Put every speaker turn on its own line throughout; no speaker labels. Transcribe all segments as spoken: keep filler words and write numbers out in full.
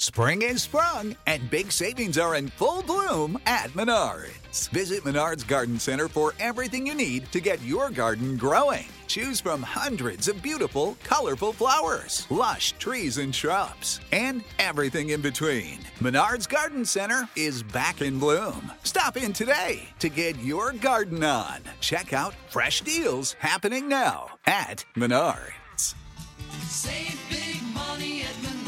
Spring is sprung, and big savings are in full bloom at Menards. Visit Menards Garden Center for everything you need to get your garden growing. Choose from hundreds of beautiful, colorful flowers, lush trees and shrubs, and everything in between. Menards Garden Center is back in bloom. Stop in today to get your garden on. Check out fresh deals happening now at Menards.
Save big money at Menards.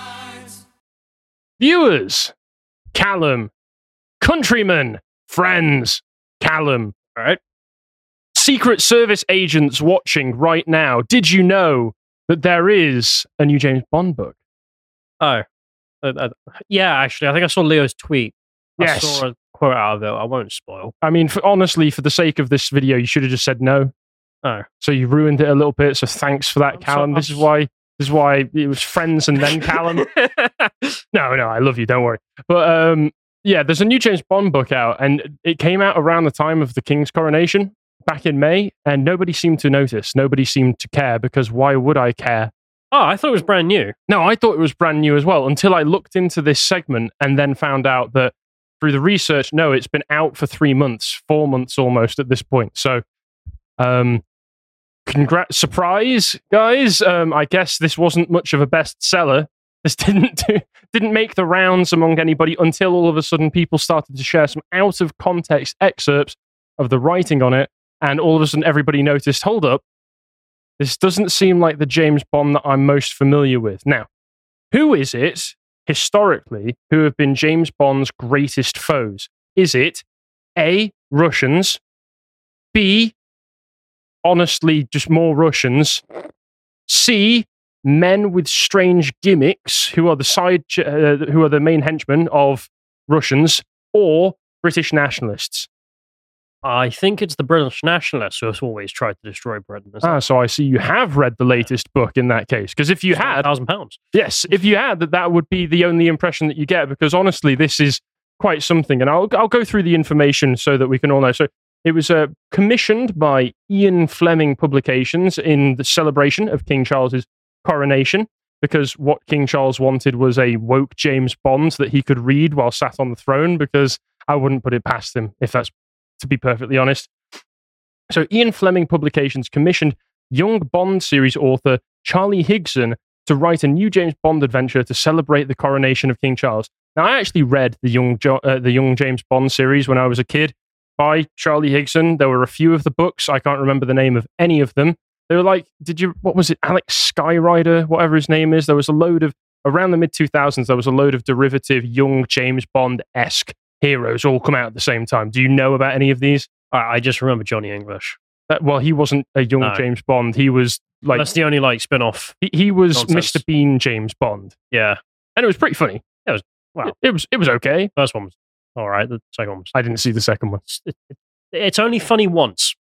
Viewers, Callum, countrymen, friends, Callum, all right? Secret Service agents watching right now, did you know that there is a new James Bond book?
Oh, uh, uh, yeah, actually, I think I saw Leo's tweet.
Yes.
I saw a quote out of it. I won't spoil.
I mean, for, honestly, for the sake of this video, you should have just said no.
Oh.
So you ruined it a little bit, so thanks for that,
I'm
Callum.
so,
this is why this is why it was friends and then Callum. no, no, I love you, don't worry. But um, yeah, there's a new James Bond book out, and it came out around the time of the King's coronation back in May, and nobody seemed to notice. Nobody seemed to care, because why would I care?
Oh, I thought it was brand new.
No, I thought it was brand new as well, until I looked into this segment and then found out that through the research, no, it's been out for three months, four months almost at this point. So, um, congrats, surprise, guys. Um, I guess this wasn't much of a bestseller. This didn't do, didn't make the rounds among anybody until all of a sudden people started to share some out of context excerpts of the writing on it. And all of a sudden everybody noticed, hold up, this doesn't seem like the James Bond that I'm most familiar with. Now, who is it, historically, who have been James Bond's greatest foes? Is it A, Russians, B, honestly, just more Russians, C, men with strange gimmicks who are the side, uh, who are the main henchmen of Russians, or British nationalists?
I think it's the British nationalists who have always tried to destroy Britain.
Ah, so I see you have read the latest book in that case. Because if you had...
a thousand pounds.
Yes, if you had, that that would be the only impression that you get, because honestly, this is quite something. And I'll, I'll go through the information so that we can all know. So it was uh, commissioned by Ian Fleming Publications in the celebration of King Charles's coronation, because what King Charles wanted was a woke James Bond that he could read while sat on the throne, because I wouldn't put it past him, if that's to be perfectly honest. So Ian Fleming Publications commissioned young Bond series author Charlie Higson to write a new James Bond adventure to celebrate the coronation of King Charles. Now, I actually read the young jo- uh, the young James Bond series when I was a kid by Charlie Higson. There were a few of the books. I can't remember the name of any of them. They were like, did you, what was it, Alex Skyrider, whatever his name is? There was a load of, around the mid two thousands, there was a load of derivative young James Bond-esque heroes all come out at the same time. Do you know about any of these?
I, I just remember Johnny English.
Uh, well, he wasn't a young
No.
James Bond. He was like...
That's the only like spin-off.
He, he was
Nonsense.
Mister Bean James Bond.
Yeah.
And it was pretty funny.
It was, well,
It, it was it was okay.
first one was all right. The second one was...
I didn't see the second one.
It, it, it's only funny once.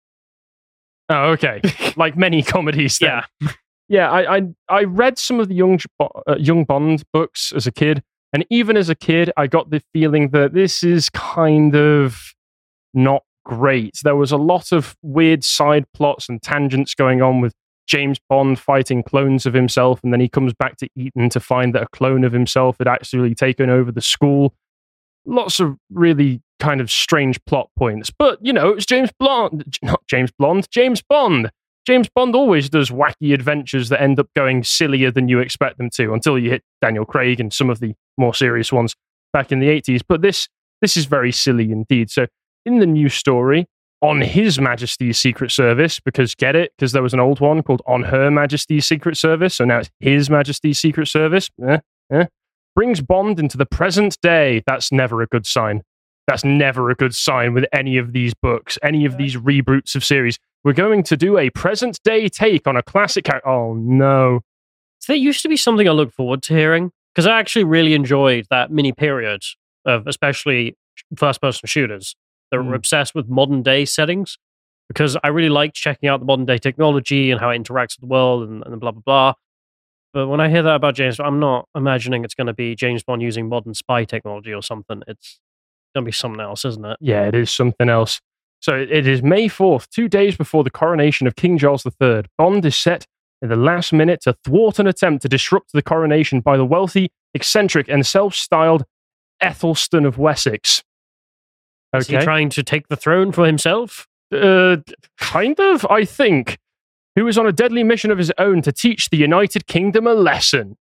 Oh, okay. Like many comedies then.
Yeah.
Yeah, I, I I read some of the young uh, young Bond books as a kid, and even as a kid, I got the feeling that this is kind of not great. There was a lot of weird side plots and tangents going on with James Bond fighting clones of himself, and then he comes back to Eton to find that a clone of himself had actually taken over the school. Lots of really kind of strange plot points, but you know, it's James Bond, not James Blonde, James Bond. James Bond always does wacky adventures that end up going sillier than you expect them to, until you hit Daniel Craig and some of the more serious ones back in the eighties. But this this is very silly indeed. So in the new story, on His Majesty's Secret Service, because get it, because there was an old one called On Her Majesty's Secret Service, so now it's His Majesty's Secret Service, eh, eh, brings Bond into the present day. That's never a good sign. That's never a good sign with any of these books, any of these reboots of series. We're going to do a present day take on a classic character. Oh, no.
So that used to be something I look forward to hearing, because I actually really enjoyed that mini period of especially first-person shooters that
Mm.
were obsessed with modern-day settings, because I really liked checking out the modern-day technology and how it interacts with the world and, and blah, blah, blah. But when I hear that about James Bond, I'm not imagining it's going to be James Bond using modern spy technology or something. It's going to be something else, isn't it?
Yeah, it is something else. So it is May fourth, two days before the coronation of King Charles the Third. Bond is set in the last minute to thwart an attempt to disrupt the coronation by the wealthy eccentric, and self-styled Ethelstan of Wessex.
Is he trying to take the throne for himself?
Uh, kind of, I think. Who is on a deadly mission of his own to teach the United Kingdom a lesson.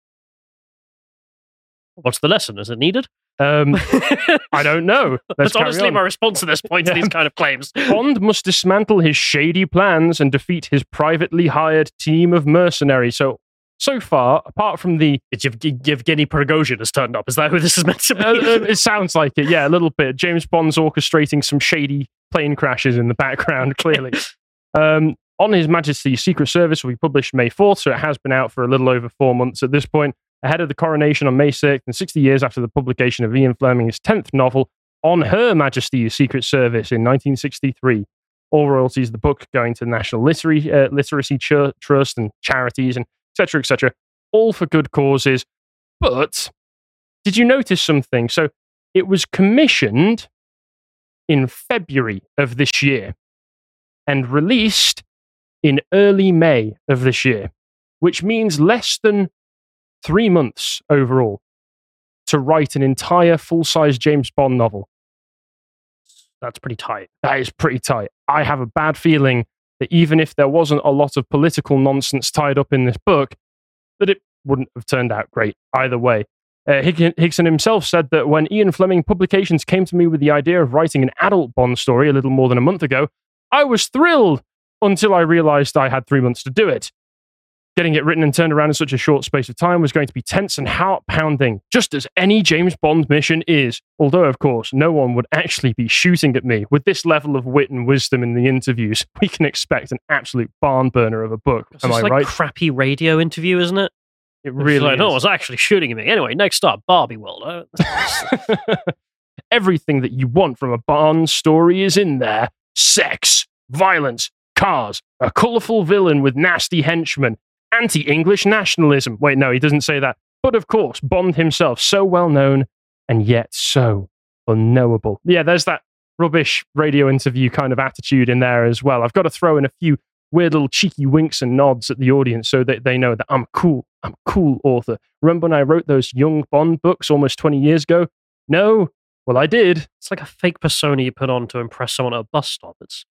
What's the lesson? Is it needed?
Um, I don't know. Let's
That's honestly
on.
my response to this point
Yeah.
to these kind of claims.
Bond must dismantle his shady plans and defeat his privately hired team of mercenaries. So, so far, apart from the...
It's Yev- Yevgeny Prigozhin has turned up. Is that who this is meant to be?
Uh, uh, it sounds like it, yeah, a little bit. James Bond's orchestrating some shady plane crashes in the background, clearly. um, on His Majesty's Secret Service will be published May fourth, so it has been out for a little over four months at this point, ahead of the coronation on May sixth, and sixty years after the publication of Ian Fleming's tenth novel, On Her Majesty's Secret Service in nineteen sixty-three. All royalties of the book going to the National Literary, uh, Literacy Ch- Trust and charities, and et cetera, et cetera, all for good causes. But did you notice something? So it was commissioned in February of this year and released in early May of this year, which means less than three months overall to write an entire full-size James Bond novel.
That's pretty tight.
That is pretty tight. I have a bad feeling that even if there wasn't a lot of political nonsense tied up in this book, that it wouldn't have turned out great either way. Uh, Hig- Higson himself said that when Ian Fleming Publications came to me with the idea of writing an adult Bond story a little more than a month ago, I was thrilled until I realized I had three months to do it. Getting it written and turned around in such a short space of time was going to be tense and heart-pounding, just as any James Bond mission is. Although, of course, no one would actually be shooting at me. With this level of wit and wisdom in the interviews, we can expect an absolute barn burner of a book.
It's
Am I
like
right?
crappy radio interview, isn't it?
It
It's
really
like, no
is.
one's actually shooting at me. Anyway, next up, Barbie World. Uh,
Everything that you want from a Bond story is in there. Sex, violence, cars, a colourful villain with nasty henchmen, anti-English nationalism. Wait, no, he doesn't say that. But of course, Bond himself, so well known and yet so unknowable. Yeah, there's that rubbish radio interview kind of attitude in there as well. I've got to throw in a few weird little cheeky winks and nods at the audience so that they know that I'm cool. I'm a cool author. Remember when I wrote those young Bond books almost twenty years ago? No. Well, I did.
it's like a fake persona you put on to impress someone at a bus stop. It's,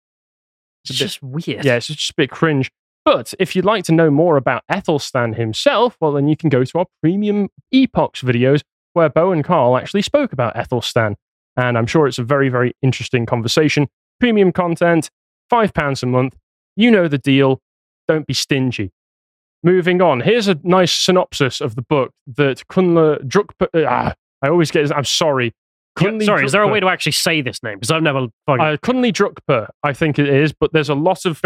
It's
it's
a bit-
just weird.
Yeah, it's just a bit cringe. But if you'd like to know more about Ethelstan himself, well, then you can go to our premium Epochs videos where Bo and Carl actually spoke about Ethelstan. And I'm sure it's a very, very interesting conversation. Premium content, five pounds a month. You know the deal. Don't be stingy. Moving on. Here's a nice synopsis of the book that Kunle Drukpa... Ah, I always get his... I'm sorry.
Yeah, sorry, is there a way to actually say this name? Because I've never fucking...
Uh, Kunle Drukpa, I think it is, but there's a lot of...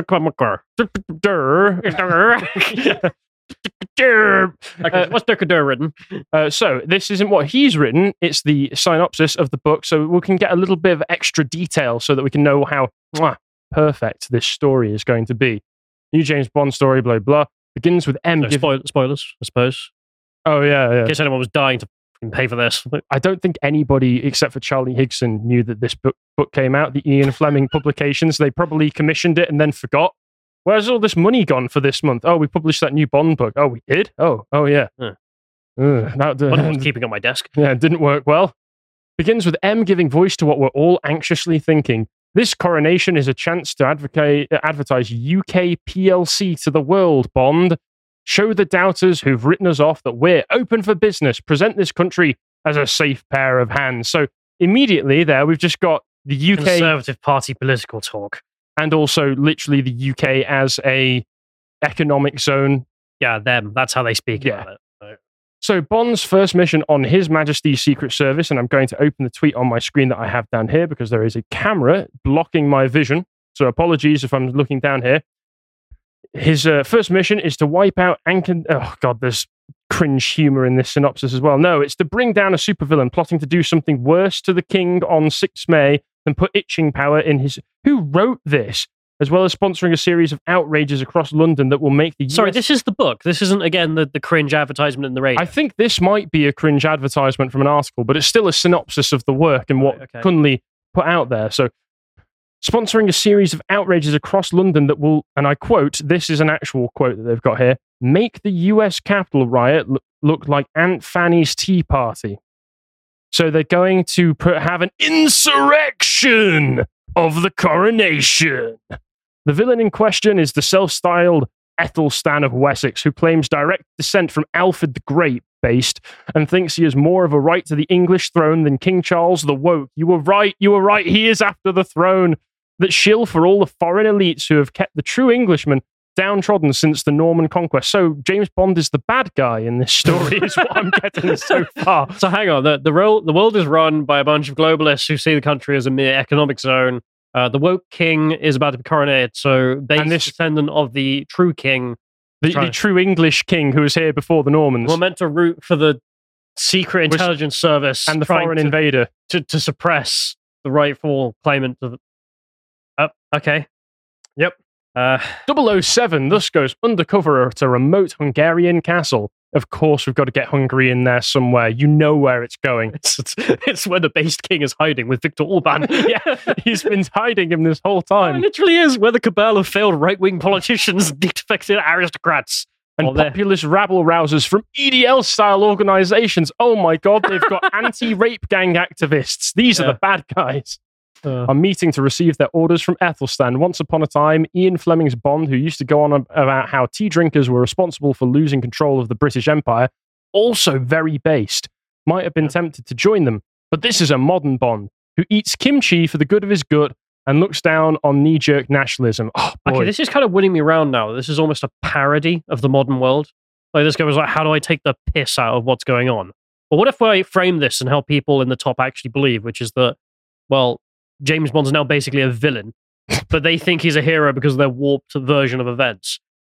Okay, what's Dukadur written?
Uh, so this isn't what he's written, it's the synopsis of the book, so we can get a little bit of extra detail so that we can know how mwah, perfect this story is going to be. New James Bond story, blah, blah. Begins with M.
So
give-
spoil- spoilers, I suppose.
oh, yeah, yeah.
In case anyone was dying to fucking pay for this.
I don't think anybody except for Charlie Higson knew that this book, book came out, the Ian Fleming Publications. They probably commissioned it and then forgot. Where's all this money gone for this month? Oh, we published that new Bond book. Oh, we did? Oh, oh yeah.
Huh.
Ugh, that,
One of them was keeping on my desk.
Yeah, it didn't work well. Begins with M giving voice to what we're all anxiously thinking. This coronation is a chance to advocate, uh, advertise U K P L C to the world, Bond. Show the doubters who've written us off that we're open for business. Present this country as a safe pair of hands. So immediately there, we've just got the U K
Conservative Party political talk.
and also literally the U K as a economic zone.
Yeah, them. That's how they speak
Yeah.
about it. Right.
So Bond's first mission on His Majesty's Secret Service, and I'm going to open the tweet on my screen that I have down here because there is a camera blocking my vision. So apologies if I'm looking down here. His uh, first mission is to wipe out Ankin... Oh, God, there's cringe humor in this synopsis as well. No, it's to bring down a supervillain plotting to do something worse to the king on sixth of May than put itching power in his... Who wrote this? As well as sponsoring a series of outrages across London that will make the U S...
Sorry, this is the book. This isn't, again, the, the cringe advertisement in the radio.
I think this might be a cringe advertisement from an article, but it's still a synopsis of the work and what
Right, okay.
Kunle put out there. So, sponsoring a series of outrages across London that will, and I quote, this is an actual quote that they've got here, make the U S Capitol riot l- look like Aunt Fanny's tea party. So they're going to put, have an insurrection of the coronation. The villain in question is the self-styled Ethelstan of Wessex, who claims direct descent from Alfred the Great based and thinks he has more of a right to the English throne than King Charles the Woke. You were right, you were right, he is after the throne. That shill for all the foreign elites who have kept the true Englishman downtrodden since the Norman conquest. So James Bond is the bad guy in this story, is what I'm getting so far.
So hang on, the the, ro- the world is run by a bunch of globalists who see the country as a mere economic zone. Uh, the woke king is about to be coronated, so they
And this-
descendant of the true king.
The,
Try-
the true English king who was here before the Normans.
We're meant to root for the secret
Which-
intelligence service
and the
trying
foreign
to,
invader.
to to suppress the rightful claimant of the. Oh, okay.
Yep.
Uh,
double oh seven thus goes undercover at a remote Hungarian castle. Of course, we've got to get Hungary in there somewhere. You know where it's going.
it's, it's, it's where the based king is hiding with Viktor Orban.
Yeah, he's been hiding him this whole
It
time.
literally is where the cabal of failed right-wing politicians and defected aristocrats.
And
Well, they're-
populist rabble rousers from E D L-style organizations. Oh my god, they've got anti-rape gang activists. These
Yeah.
are the bad guys.
Uh,
Are meeting to receive their orders from Ethelstan. Once upon a time, Ian Fleming's Bond, who used to go on ab- about how tea drinkers were responsible for losing control of the British Empire, also very based, might have been tempted to join them. But this is a modern Bond who eats kimchi for the good of his gut and looks down on knee-jerk nationalism. Oh boy.
okay, this is kind of winning me around now. This is almost a parody of the modern world. Like this guy was like, how do I take the piss out of what's going on? But what if I frame this and how people in the top actually believe, which is that, well, James Bond's now basically a villain, but they think he's a hero because of their warped version of events.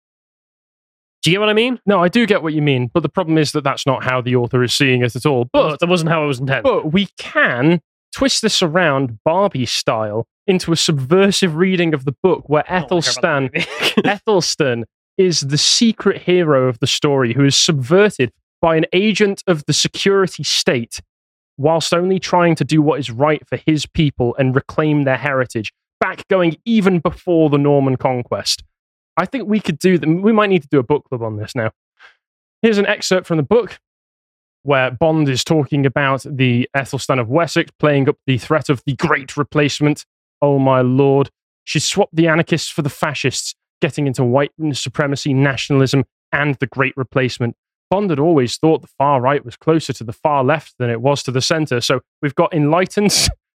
Do you get what I mean?
No, I do get what you mean, but the problem is that that's not how the author is seeing it at all. But,
that wasn't how it was intended.
but we can twist this around Barbie style into a subversive reading of the book where
I don't wanna hear
Ethelstan
about that movie.
Ethelstan is the secret hero of the story who is subverted by an agent of the security state whilst only trying to do what is right for his people and reclaim their heritage, back going even before the Norman conquest. I think we could do them. We might need to do a book club on this now. Here's an excerpt from the book where Bond is talking about the Ethelstan of Wessex playing up the threat of the Great Replacement. Oh my lord. She swapped the anarchists for the fascists, getting into white supremacy, nationalism, and the Great Replacement. Bond had always thought the far right was closer to the far left than it was to the center. So we've got enlightened,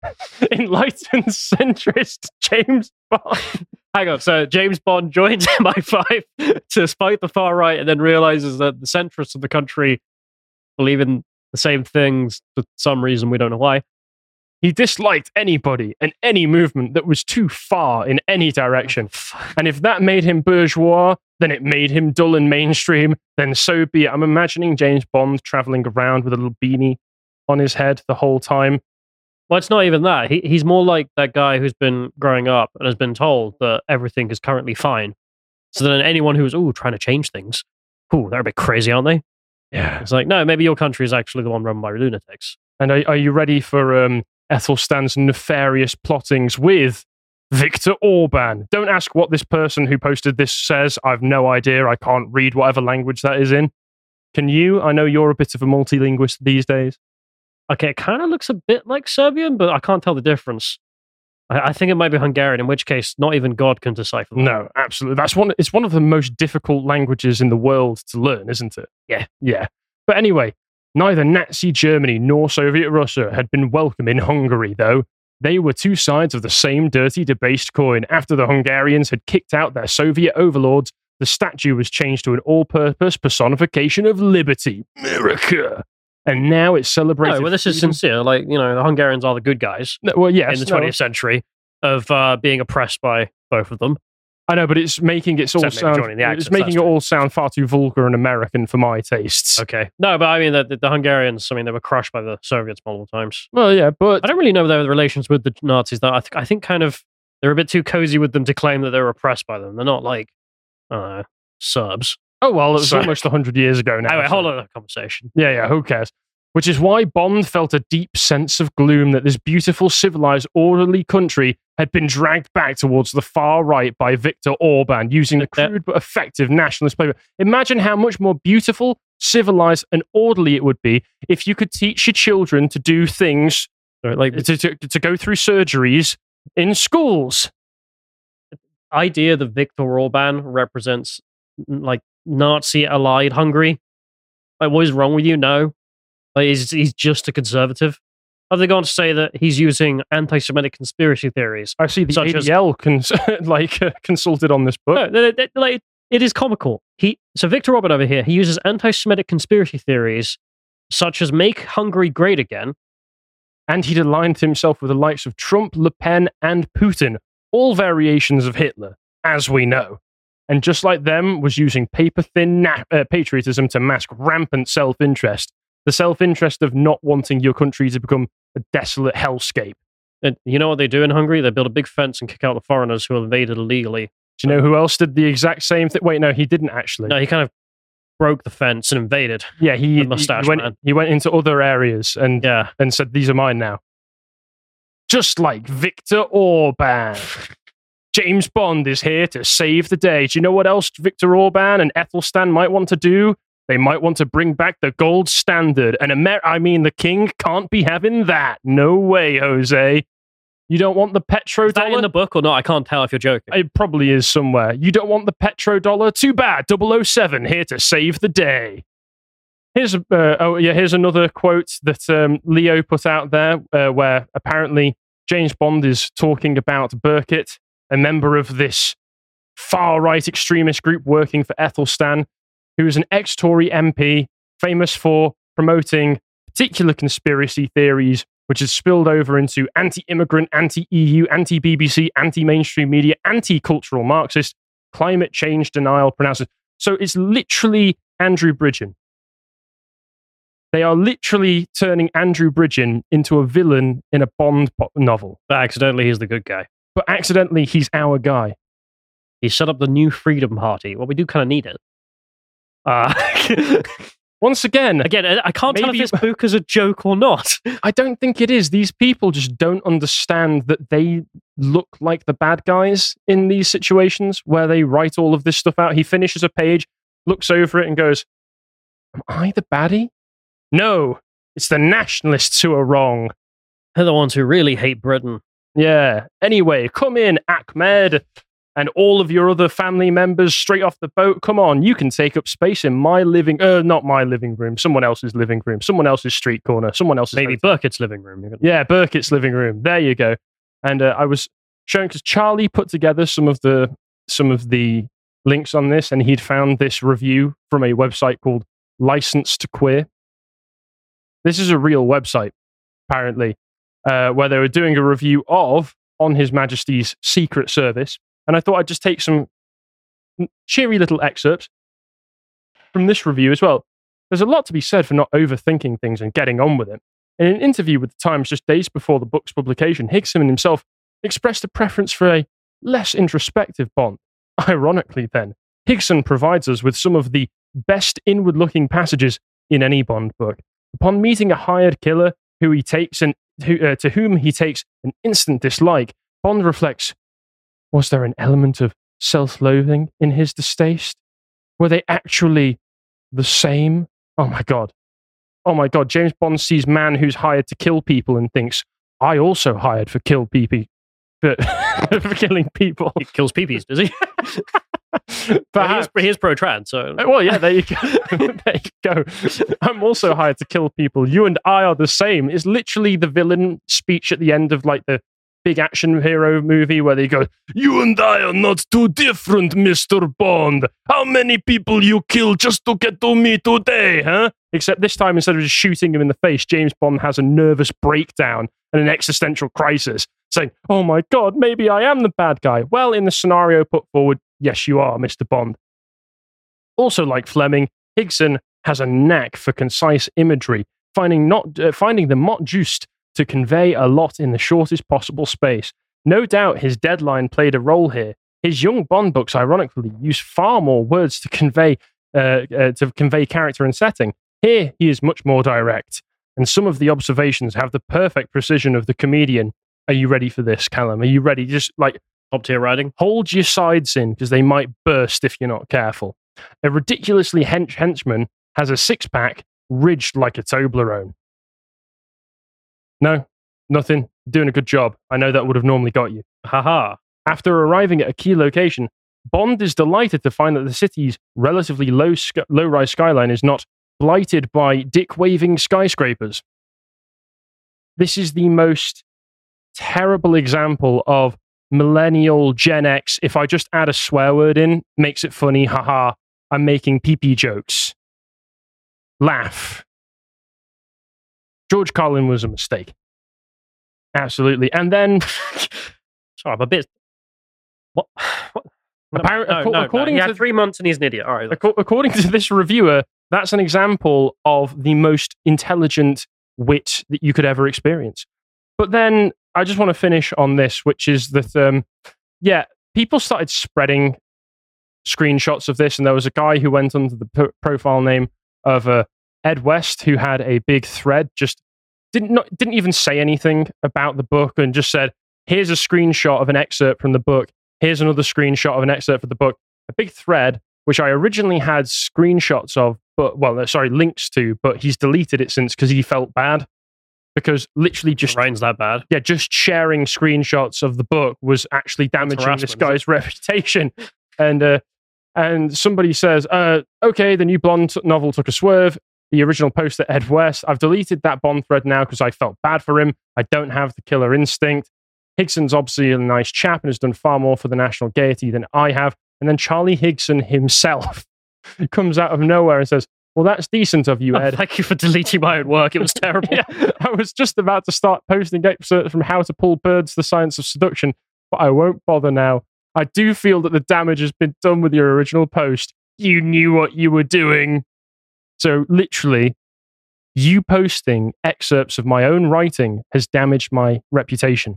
enlightened centrist James Bond.
Hang on, so James Bond joins M I five to fight the far right and then realizes that the centrists of the country believe in the same things for some reason, we don't know why.
He disliked anybody and any movement that was too far in any direction. And if that made him bourgeois, then it made him dull and mainstream, then so be it. I'm imagining James Bond traveling around with a little beanie on his head the whole time.
Well, it's not even that. He, he's more like that guy who's been growing up and has been told that everything is currently fine. So then anyone who's, ooh, trying to change things, ooh, they're a bit crazy, aren't they?
Yeah.
It's like, no, maybe your country is actually the one run by lunatics.
And are, are you ready for um, Ethelstan's nefarious plottings with Viktor Orban? Don't ask what this person who posted this says. I've no idea. I can't read whatever language that is in. Can you? I know you're a bit of a multilinguist these days.
Okay, it kind of looks a bit like Serbian, but I can't tell the difference. I, I think it might be Hungarian, in which case not even God can decipher that.
No, absolutely. That's one. It's one of the most difficult languages in the world to learn, isn't it?
Yeah.
Yeah. But anyway, neither Nazi Germany nor Soviet Russia had been welcome in Hungary, though. They were two sides of the same dirty, debased coin. After the Hungarians had kicked out their Soviet overlords, the statue was changed to an all-purpose personification of liberty, America. And now it's celebrated.
No, well, this is
freedom-
sincere. Like, you know, the Hungarians are the good guys
No, well, yes,
in the
no.
twentieth century of uh, being oppressed by both of them.
I know, but it's making it all
Except maybe
sound.
joining the Axis,
It's making
that's
it
true.
all sound far too vulgar and American for my tastes.
Okay. No, but I mean, the, the, the Hungarians, I mean, they were crushed by the Soviets multiple times.
Well, yeah, but
I don't really know their relations with the Nazis, though. I, th- I think kind of they're a bit too cozy with them to claim that they were oppressed by them. They're not like, I don't know, Serbs.
oh well, it was
So-
almost one hundred years ago now.
Anyway,
so-
hold on that conversation.
Yeah, yeah, who cares? Which is why Bond felt a deep sense of gloom that this beautiful, civilized, orderly country had been dragged back towards the far right by Viktor Orban using a
Yeah.
crude but effective nationalist playbook. Imagine how much more beautiful, civilized and orderly it would be if you could teach your children to do things,
like
to, to, to go through surgeries in schools.
Idea that Viktor Orban represents like Nazi-allied Hungary. Like, what is wrong with you? No, like, he's he's just a conservative. Have they gone to say that he's using anti-Semitic conspiracy theories?
I see the
Such
A D L cons- like uh, consulted on this book.
No, they- they- like, it is comical. He so Viktor Orban over here, he uses anti-Semitic conspiracy theories such as "Make Hungary Great Again,"
and he'd aligned himself with the likes of Trump, Le Pen, and Putin, all variations of Hitler, as we know. And just like them, was using paper-thin na- uh, patriotism to mask rampant self-interest. The self-interest of not wanting your country to become a desolate hellscape.
And you know what they do in Hungary? They build a big fence and kick out the foreigners who invaded illegally.
Do you know who else did the exact same thing? Wait, no, he didn't actually.
No, he kind of broke the fence and invaded.
Yeah, he,
The mustache
he, went,
man.
he went into other areas and,
Yeah.
and said, these are mine now. Just like Viktor Orban. James Bond is here to save the day. Do you know what else Viktor Orban and Ethelstan might want to do? They might want to bring back the gold standard. And Amer- I mean, the king can't be having that. No way, Jose. You don't want the petrodollar?
Is that in the book or not? I can't tell if you're joking.
It probably is somewhere. You don't want the petrodollar? Too bad. double oh seven here to save the day. Here's a, uh, oh yeah, here's another quote that um, Leo put out there, uh, where apparently James Bond is talking about Burkitt, a member of this far-right extremist group working for Ethelstan, who is an ex-Tory M P, famous for promoting particular conspiracy theories, which has spilled over into anti-immigrant, anti-E U, anti-B B C, anti-mainstream media, anti-cultural Marxist, climate change denial pronouncers. So it's literally Andrew Bridgen. They are literally turning Andrew Bridgen into a villain in a Bond po- novel.
But accidentally, he's the good guy.
But accidentally, he's our guy.
He set up the New Freedom Party. Well, we do kind of need it. Uh,
Once again,
again, I I can't tell if
Maybe-
this book is a joke or not.
I don't think it is. These people just don't understand that they look like the bad guys in these situations where they write all of this stuff out. He finishes a page, looks over it, and goes, am I the baddie? No, it's the nationalists who are wrong.
They're the ones who really hate Britain.
Yeah. Anyway, come in, Ahmed, and all of your other family members straight off the boat. Come on, you can take up space in my living, uh, not my living room, someone else's living room, someone else's street corner, someone else's
Maybe
hotel.
Burkitt's living room. You're gonna-
Yeah, Burkitt's living room. There you go. And uh, I was showing because Charlie put together some of the some of the links on this, and he'd found this review from a website called License to Queer. This is a real website, apparently, uh, where they were doing a review of On His Majesty's Secret Service. And I thought I'd just take some cheery little excerpts from this review as well. There's a lot to be said for not overthinking things and getting on with it. In an interview with the Times just days before the book's publication, Higson himself expressed a preference for a less introspective Bond. Ironically, then, Higson provides us with some of the best inward-looking passages in any Bond book. Upon meeting a hired killer who he takes and who, uh, to whom he takes an instant dislike, Bond reflects, was there an element of self-loathing in his distaste? Were they actually the same? Oh my God. Oh my God. James Bond sees man who's hired to kill people and thinks, I also hired for kill people. For, for killing people.
He kills peepees, does he? Well,
Perhaps.
he is, he is pro-trans, so...
Uh, Well, yeah, there you go. There you go. I'm also hired to kill people. You and I are the same. It's literally the villain speech at the end of like the big action hero movie where they go, you and I are not too different, Mister Bond. How many people you kill just to get to me today, huh? Except this time, instead of just shooting him in the face, James Bond has a nervous breakdown and an existential crisis, saying, oh my God, maybe I am the bad guy. Well, in the scenario put forward, yes, you are, Mister Bond. Also, like Fleming, Higson has a knack for concise imagery, finding not uh, finding the mot juste to convey a lot in the shortest possible space. No doubt his deadline played a role here. His young Bond books, ironically, use far more words to convey uh, uh, to convey character and setting. Here, he is much more direct, and some of the observations have the perfect precision of the comedian. Are you ready for this, Callum? Are you ready? Just like
Top tier writing.
hold your sides in because they might burst if you're not careful. A ridiculously hench henchman has a six-pack ridged like a Toblerone. No, nothing. Doing a good job. I know that would have normally got you.
Haha.
After arriving at a key location, Bond is delighted to find that the city's relatively low sky- low-rise skyline is not blighted by dick-waving skyscrapers. This is the most terrible example of millennial Gen X. If I just add a swear word in, makes it funny. Haha. I'm making pee-pee jokes. Laugh. George Carlin was a mistake. Absolutely. And then...
Sorry, I'm a bit... What? what?
Appar-
no,
ac-
no,
according
no. He
to
had three months and he's an idiot. All right.
ac- according to this reviewer, that's an example of the most intelligent wit that you could ever experience. But then I just want to finish on this, which is that, um, yeah, people started spreading screenshots of this, and there was a guy who went under the p- profile name of uh, Ed West, who had a big thread, just didn't not, didn't even say anything about the book, and just said, here's a screenshot of an excerpt from the book. Here's another screenshot of an excerpt from the book. A big thread, which I originally had screenshots of, but, well, uh, sorry, links to, but he's deleted it since because he felt bad. Because literally just...
Rain's that bad.
Yeah, just sharing screenshots of the book was actually damaging this guy's reputation. And uh, and somebody says, uh, okay, the new Bond novel took a swerve. The original poster, Ed West. I've deleted that Bond thread now because I felt bad for him. I don't have the killer instinct. Higson's obviously a nice chap and has done far more for the national gaiety than I have. And then Charlie Higson himself comes out of nowhere and says, well, that's decent of you, Ed.
Oh, thank you for deleting my own work. It was terrible.
Yeah, I was just about to start posting excerpts from How to Pull Birds, The Science of Seduction, but I won't bother now. I do feel that the damage has been done with your original post. You knew what you were doing. So literally, you posting excerpts of my own writing has damaged my reputation.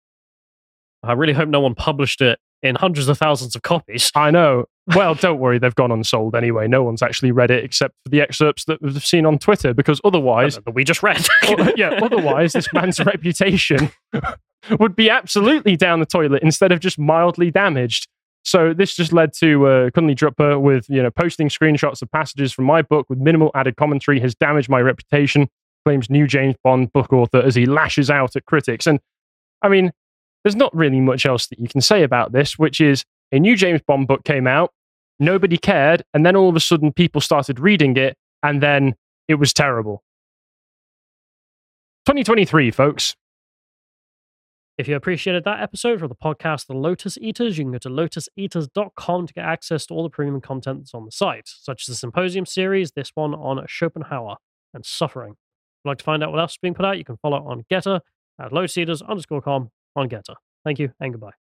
I really hope no one published it in hundreds of thousands of copies.
I know. Well, don't worry, they've gone unsold anyway. No one's actually read it except for the excerpts that we've seen on Twitter, because otherwise...
That we just read.
yeah, otherwise this man's reputation would be absolutely down the toilet instead of just mildly damaged. So this just led to uh, Kunli Drupper with, you know, posting screenshots of passages from my book with minimal added commentary has damaged my reputation, claims new James Bond book author as he lashes out at critics. And, I mean, there's not really much else that you can say about this, which is a new James Bond book came out, nobody cared, and then all of a sudden people started reading it, and then it was terrible. twenty twenty-three, folks.
If you appreciated that episode from the podcast The Lotus Eaters, you can go to lotus eaters dot com to get access to all the premium content that's on the site, such as the Symposium series, this one on Schopenhauer and suffering. If you'd like to find out what else is being put out, you can follow on Getter at lotus eaters underscore com on Getter. Thank you and goodbye.